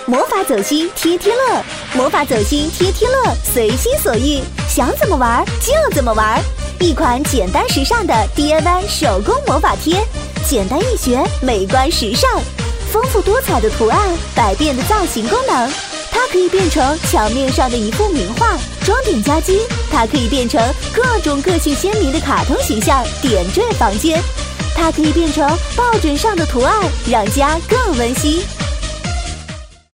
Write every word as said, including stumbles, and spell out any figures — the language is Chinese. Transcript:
魔法走心贴贴乐，魔法走心贴贴乐，随心所欲，想怎么玩就怎么玩。一款简单时尚的 D I Y 手工魔法贴，简单易学，美观时尚，丰富多彩的图案，百变的造型功能。它可以变成墙面上的一幅名画，装点家居；它可以变成各种个性鲜明的卡通形象，点缀房间；它可以变成抱枕上的图案，让家更温馨。